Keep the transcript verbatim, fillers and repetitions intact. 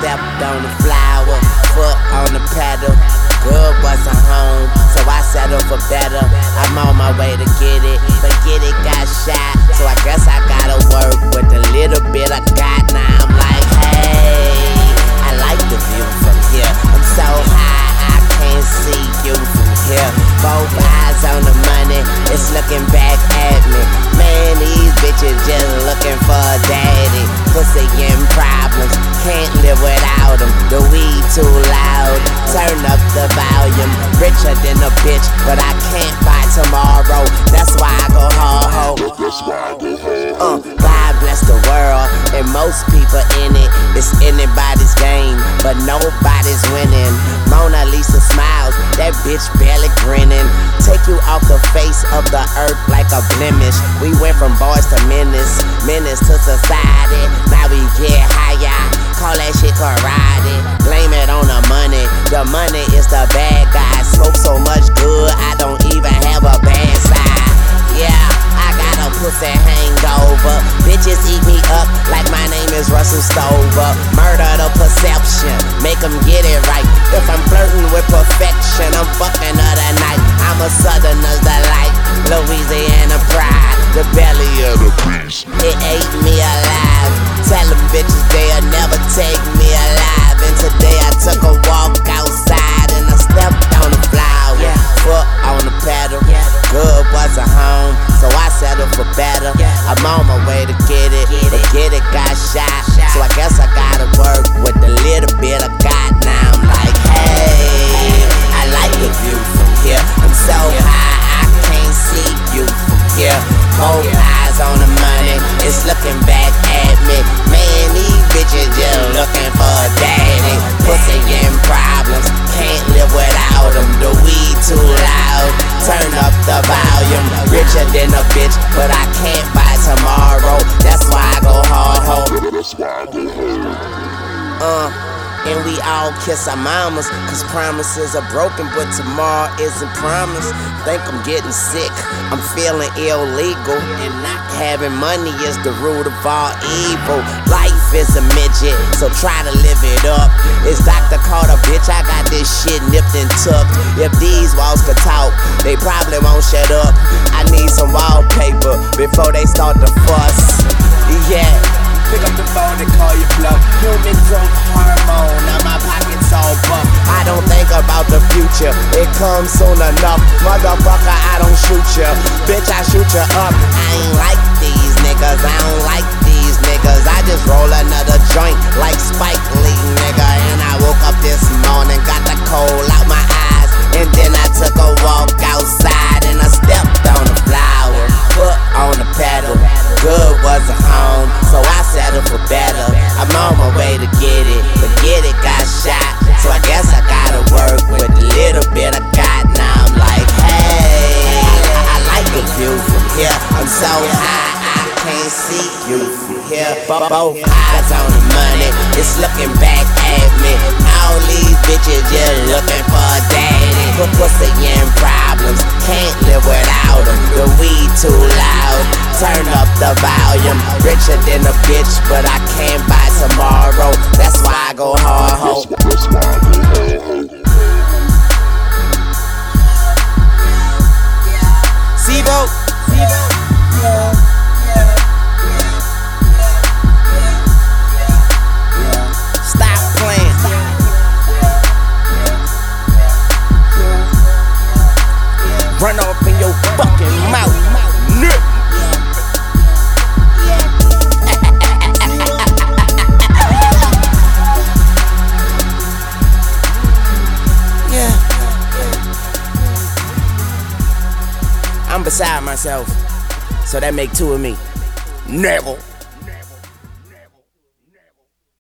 stepped on the flower, foot on the pedal. Good wasn't home, so I settled for better. I'm on my way to get it, but get it got shot, so I guess I gotta work with the little bit I got. Now I'm like, hey, I like the view from here. I'm so high, I can't see you from here. Both eyes on the money, it's looking back at me. Man, these bitches just looking for a daddy. Pussy in problems, can't live without them. The weed too loud, turn up the volume. Richer than a bitch, but I can't buy tomorrow. That's why I go hard ho. Uh, God bless the world, and most people in it. It's anybody's game, but nobody's winning. Mona Lisa smiles, that bitch barely grinning. Take you off the face of the earth like a blemish. We went from boys to menace, menace to society. Now we get higher, call that shit karate. Blame it on the money, the money is the bad guy. Smoke so much good, I don't even have a bad side. Yeah, I got a pussy hangover. Bitches eat me up like my name is Russell Stover. Murder the perception, make them get it right. If I'm flirting with perfection, I'm fucking her tonight. I'm a southerner's delight, Louisiana pride, the belly of the beast. It ate me alive. Tell them bitches they'll never take me alive. And today I took a walk outside and I stepped on the flower, yeah. Foot on the pedal, yeah. Good wasn't home, so I settled for better. I'm on my way to get it, but get it got shot, so I guess I gotta work with the little bit I got. Now I'm like, hey, I like the view from here. I'm so high, I can't see you from here. Both eyes on the money, it's looking back at me. Man, these bitches just looking for a daddy. Pussy in problems, can't live without them. The weed too loud, turn up the volume. Richer than a bitch, but I can't buy tomorrow. That's why I go hard ho. Uh And we all kiss our mamas, cause promises are broken, but tomorrow isn't promised. Think I'm getting sick, I'm feeling illegal, and not having money is the root of all evil. Life is a midget, so try to live it up. It's Doctor Carter, bitch, I got this shit nipped and tucked. If these walls could talk, they probably won't shut up. I need some wallpaper before they start to fuss. Yeah. Pick up the phone and call you bluff. Human growth hormone, now my pockets all buff. I don't think about the future, it comes soon enough. Motherfucker, I don't shoot ya, bitch, I shoot ya up. I ain't like these niggas, I don't like these niggas. I just roll another joint like Spike Lee, nigga. And I woke up this morning, got the cold out my eyes. And then I took a walk outside and I stepped on the flower, foot on the pedal. Good wasn't home, so I settled for better. I'm on my way to get it, but get it got shot, so I guess I gotta work with the little bit I got. Now I'm like, hey, I, I like the view from here. I'm so high, I can't see you from here. Both eyes on the money, it's looking back at me. All these bitches just looking for a daddy. Put pussy in problems, can't live without them. The weed too loud, turn up the volume. Richer than a bitch, but I can't buy tomorrow. That's why I go hard ho. Sibo, Sibo, yeah. Run off in your fucking mouth, nigga. Yeah. I'm beside myself, so that make two of me. Never.